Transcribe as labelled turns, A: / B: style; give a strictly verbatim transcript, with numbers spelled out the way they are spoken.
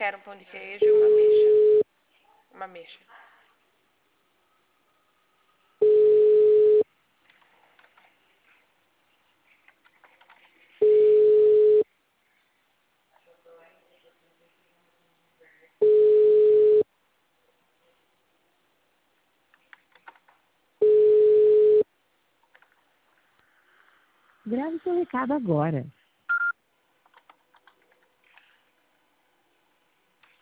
A: quero um pão de queijo e uma ameixa. Uma ameixa.
B: Grave seu recado agora.